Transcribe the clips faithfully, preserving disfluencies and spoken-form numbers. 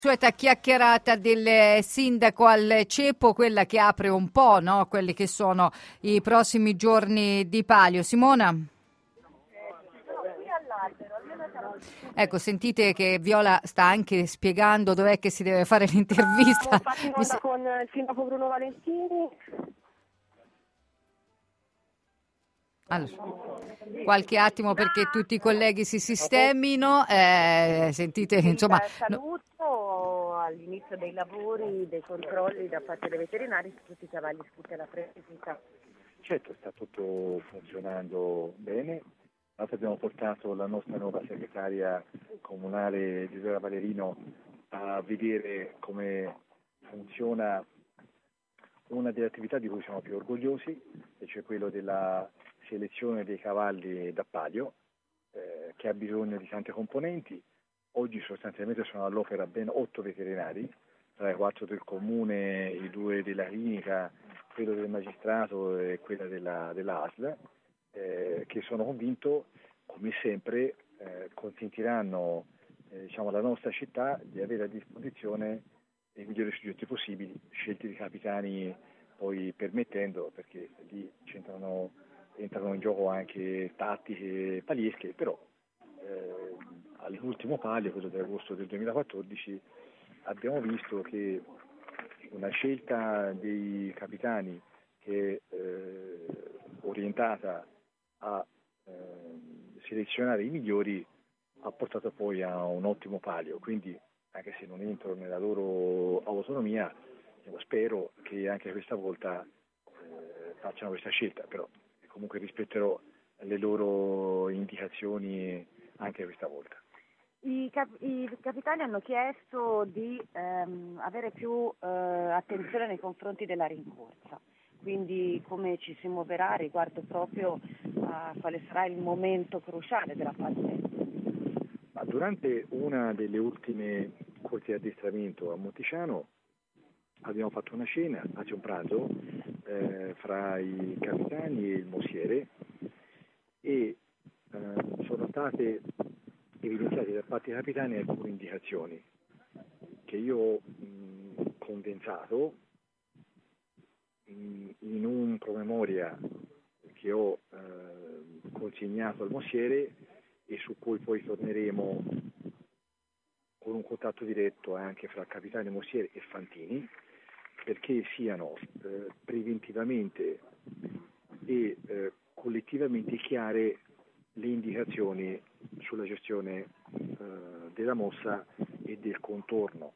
Consueta chiacchierata del sindaco al ceppo, quella che apre un po', no? Quelli che sono i prossimi giorni di Palio. Simona? Ecco, sentite che Viola sta anche spiegando dov'è che si deve fare l'intervista. Siamo in onda con il sindaco Bruno Valentini. Allora, qualche attimo perché tutti i colleghi si sistemino, eh, sentite insomma... Saluto all'inizio dei lavori, dei controlli da parte dei veterinari su tutti i cavalli iscritti alla previsione. Certo, sta tutto funzionando bene. Noi abbiamo portato la nostra nuova segretaria comunale Gisela Valerino a vedere come funziona una delle attività di cui siamo più orgogliosi, e cioè quello della selezione dei cavalli da palio, eh, che ha bisogno di tante componenti. Oggi sostanzialmente sono all'opera ben otto veterinari, tra i quattro del comune, i due della clinica, quello del magistrato e quella della, della A S L, eh, che sono convinto, come sempre, eh, consentiranno eh, diciamo, alla nostra città di avere a disposizione i migliori soggetti possibili, scelti di capitani poi permettendo, perché lì c'entrano, entrano in gioco anche tattiche paliesche, però eh, all'ultimo palio, quello dell'agosto del duemilaquattordici, abbiamo visto che una scelta dei capitani che è eh, orientata a eh, selezionare i migliori ha portato poi a un ottimo palio, quindi anche se non entro nella loro autonomia, spero che anche questa volta eh, facciano questa scelta, però comunque rispetterò le loro indicazioni anche questa volta. I, cap- I capitani hanno chiesto di ehm, avere più eh, attenzione nei confronti della rincorsa, quindi come ci si muoverà riguardo proprio a quale sarà il momento cruciale della fase. Ma durante una delle ultime corsi di addestramento a Monticiano abbiamo fatto una cena, anzi un pranzo, eh, fra i capitani e il mosiere, e eh, sono state evidenziate da parte dei capitani alcune indicazioni che io ho mh, condensato mh, in un promemoria che ho eh, consegnato al mosiere e su cui poi torneremo con un contatto diretto anche fra capitani mosiere e fantini, perché siano eh, preventivamente e eh, collettivamente chiare le indicazioni sulla gestione eh, della mossa e del contorno.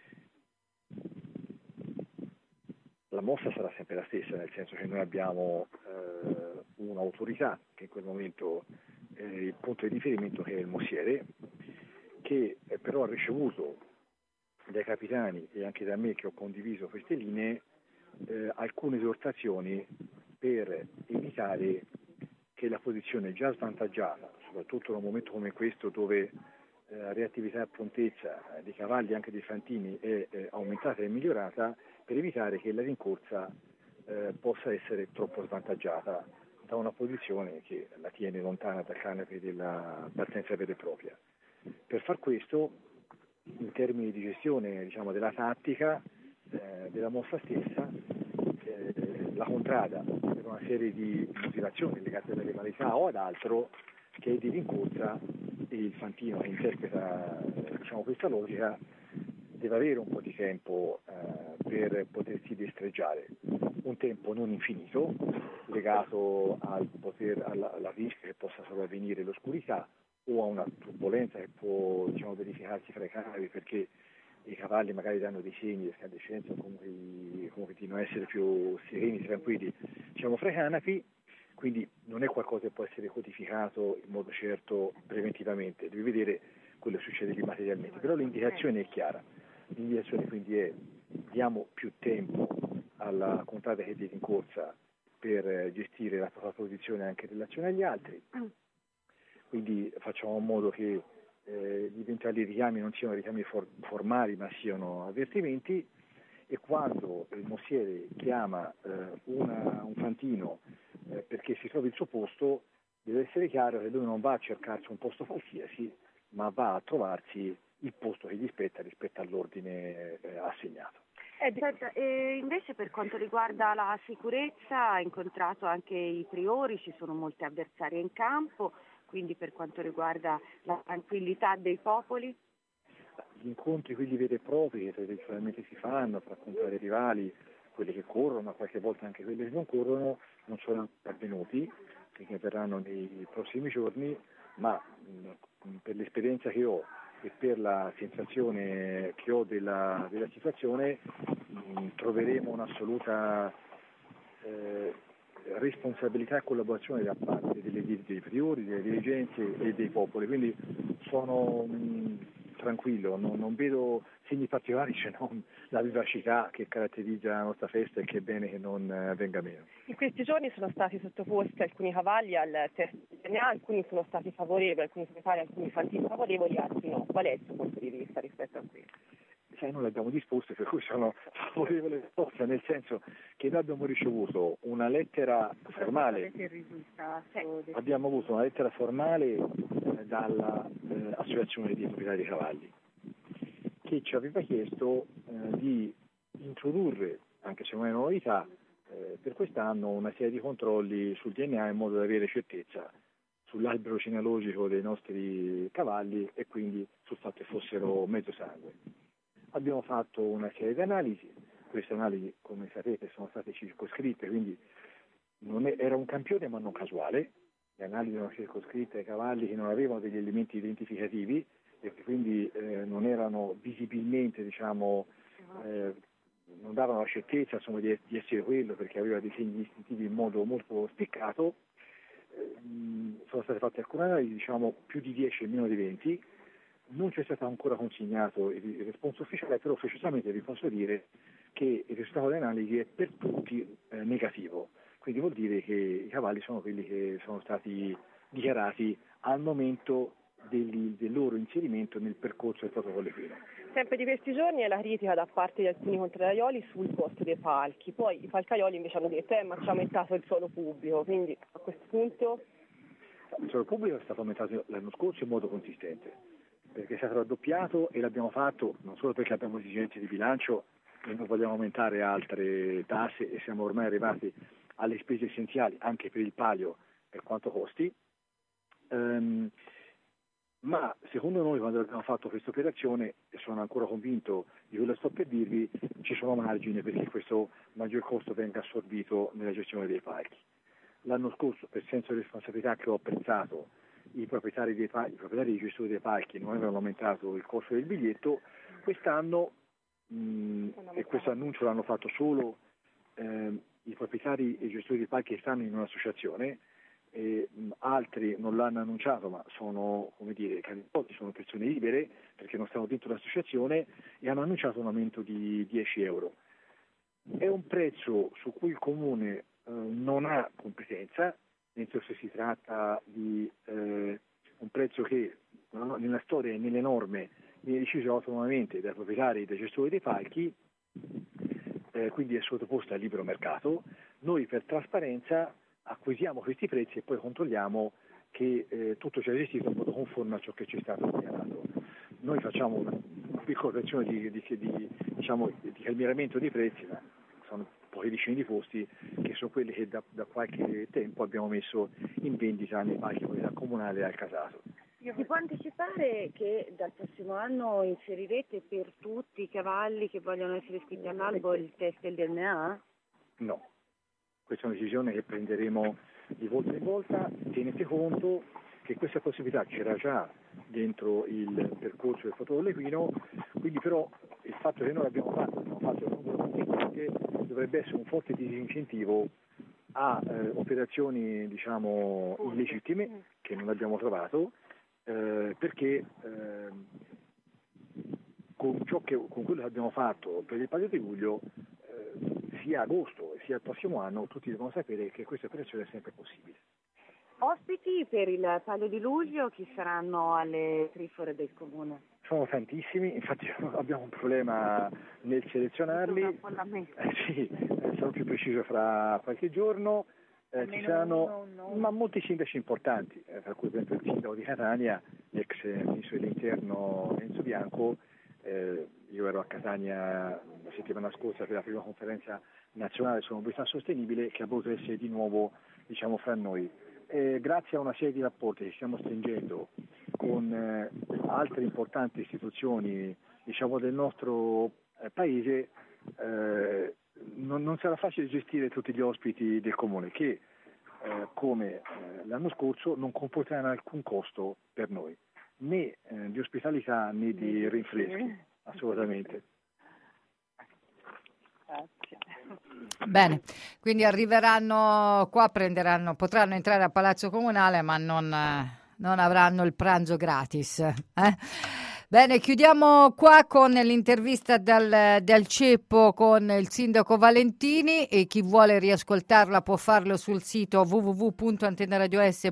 La mossa sarà sempre la stessa, nel senso che noi abbiamo eh, un'autorità che in quel momento è il punto di riferimento, che è il mosiere, che eh, però ha ricevuto dai capitani e anche da me, che ho condiviso queste linee, eh, alcune esortazioni per evitare che la posizione già svantaggiata, soprattutto in un momento come questo dove eh, la reattività e prontezza dei cavalli e anche dei fantini è eh, aumentata e migliorata, per evitare che la rincorsa eh, possa essere troppo svantaggiata da una posizione che la tiene lontana dal canapè della partenza vera e propria. Per far questo, in termini di gestione diciamo, della tattica, eh, della mossa stessa, eh, la contrada per una serie di motivazioni legate alle rivalità o ad altro, che è di rincorsa, e il fantino che interpreta eh, diciamo, questa logica deve avere un po' di tempo eh, per potersi destreggiare, un tempo non infinito, legato al poter, alla, alla rischio che possa sopravvenire l'oscurità o a una turbolenza che può diciamo, verificarsi fra i canapi, perché i cavalli magari danno dei segni di escandescenza o comunque, comunque di non essere più sereni, tranquilli, diciamo fra i canapi, quindi non è qualcosa che può essere codificato in modo certo preventivamente, devi vedere quello che succede lì materialmente, però l'indicazione è chiara, l'indicazione quindi è: diamo più tempo alla contrada che è di rincorsa per gestire la propria posizione anche in relazione agli altri, quindi facciamo in modo che eh, gli eventuali richiami non siano richiami for- formali ma siano avvertimenti, e quando il mosiere chiama eh, una, un fantino eh, perché si trovi il suo posto, deve essere chiaro che lui non va a cercarsi un posto qualsiasi, ma va a trovarsi il posto che gli spetta rispetto all'ordine eh, assegnato. Eh, senta, e invece per quanto riguarda la sicurezza ha incontrato anche i priori, ci sono molte avversarie in campo, quindi per quanto riguarda la tranquillità dei popoli? Gli incontri, quelli veri e propri, che tradizionalmente si fanno tra contrari rivali, quelli che corrono, qualche volta anche quelli che non corrono, non sono ancora avvenuti, che avverranno nei prossimi giorni, ma mh, per l'esperienza che ho e per la sensazione che ho della, della situazione mh, troveremo un'assoluta eh, responsabilità e collaborazione da parte delle, dei priori, delle dirigenze e dei popoli, quindi sono mh, tranquillo, non, non vedo segni particolari se non la vivacità che caratterizza la nostra festa e che è bene che non eh, venga meno. In questi giorni sono stati sottoposti alcuni cavalli al test di D N A, alcuni sono stati favorevoli, alcuni proprietari, alcuni fantini favorevoli, altri no. Qual è il suo punto di vista rispetto a questo? Sai, noi le abbiamo disposte, per cui sono favorevole risposta, nel senso che noi abbiamo ricevuto una lettera formale, abbiamo avuto una lettera formale eh, dall'Associazione eh, dei proprietari dei cavalli, che ci aveva chiesto eh, di introdurre, anche se non è una novità, eh, per quest'anno una serie di controlli sul D N A in modo da avere certezza sull'albero genealogico dei nostri cavalli e quindi sul fatto che fossero mezzo sangue. Abbiamo fatto una serie di analisi, queste analisi come sapete sono state circoscritte, quindi non è, era un campione ma non casuale, le analisi erano circoscritte ai cavalli che non avevano degli elementi identificativi e che quindi eh, non erano visibilmente, diciamo, eh, non davano la certezza insomma, di, di essere quello perché aveva dei segni distintivi in modo molto spiccato. Eh, sono state fatte alcune analisi, diciamo più di dieci e meno di venti. Non ci è stato ancora consegnato il responso ufficiale, però ufficialmente vi posso dire che il risultato dell'analisi è per tutti eh, negativo, quindi vuol dire che i cavalli sono quelli che sono stati dichiarati al momento degli, del loro inserimento nel percorso del protocollo equino. Sempre di questi giorni è la critica da parte di alcuni contrarioli sul costo dei palchi, poi i falcaioli invece hanno detto eh, ma ci ha aumentato il suolo pubblico, quindi a questo punto... Il suolo pubblico è stato aumentato l'anno scorso in modo consistente, perché è stato raddoppiato e l'abbiamo fatto non solo perché abbiamo esigenze di bilancio e non vogliamo aumentare altre tasse e siamo ormai arrivati alle spese essenziali anche per il palio per quanto costi, um, ma secondo noi quando abbiamo fatto questa operazione, e sono ancora convinto di quello che sto per dirvi, ci sono margini perché questo maggior costo venga assorbito nella gestione dei parchi. L'anno scorso, per senso di responsabilità che ho apprezzato, i proprietari dei parchi, i proprietari e i gestori dei parchi non avevano aumentato il costo del biglietto, quest'anno, mh, e questo annuncio l'hanno fatto solo eh, i proprietari e i gestori dei parchi che stanno in un'associazione, e, mh, altri non l'hanno annunciato ma sono, come dire, candidati, sono persone libere perché non stanno dentro l'associazione e hanno annunciato un aumento di dieci euro. È un prezzo su cui il Comune eh, non ha competenza, nel senso che si tratta di eh, un prezzo che nella storia e nelle norme viene deciso autonomamente dai proprietari e dai gestori dei parchi, eh, quindi è sottoposto al libero mercato. Noi per trasparenza acquisiamo questi prezzi e poi controlliamo che eh, tutto sia gestito in modo conforme a ciò che ci è stato dichiarato. Noi facciamo una, una piccola operazione di, di, di, diciamo, di calmieramento dei prezzi, ma sono poche decine di posti che sono quelli che da, da qualche tempo abbiamo messo in vendita nei parchi comunali e al Casato. Si può anticipare che dal prossimo anno inserirete per tutti i cavalli che vogliono essere iscritti all'albo il test del D N A? No, questa è una decisione che prenderemo di volta in volta. Tenete conto che questa possibilità c'era già dentro il percorso del protocollo equino, quindi però il fatto che noi l'abbiamo fatto, abbiamo fatto il numero consistente, dovrebbe essere un forte disincentivo a eh, operazioni diciamo illegittime che non abbiamo trovato, eh, perché eh, con, ciò che, con quello che abbiamo fatto per il Palio di luglio, eh, sia agosto sia il prossimo anno, tutti devono sapere che questa operazione è sempre possibile. Ospiti per il Palio di luglio chi saranno alle trifore del Comune? Sono tantissimi, infatti abbiamo un problema nel selezionarli, eh, sì, eh, sarò più preciso fra qualche giorno, eh, ci saranno uno, uno. ma molti sindaci importanti, eh, tra cui per esempio il sindaco di Catania l'ex ministro dell'interno Enzo Bianco. Eh, io ero a Catania la settimana scorsa per la prima conferenza nazionale sulla mobilità sostenibile, che ha voluto essere di nuovo, diciamo, fra noi. Eh, grazie a una serie di rapporti che stiamo stringendo con eh, altre importanti istituzioni, diciamo, del nostro eh, paese, eh, non, non sarà facile gestire tutti gli ospiti del comune, che eh, come eh, l'anno scorso non comporteranno alcun costo per noi, né eh, di ospitalità né di rinfreschi, assolutamente. Grazie. Bene, quindi arriveranno qua, prenderanno, potranno entrare al Palazzo Comunale, ma non, eh, non avranno il pranzo gratis. Eh? Bene, chiudiamo qua con l'intervista dal, dal Ceppo con il sindaco Valentini, e chi vuole riascoltarla può farlo sul sito w w w punto antennaradio s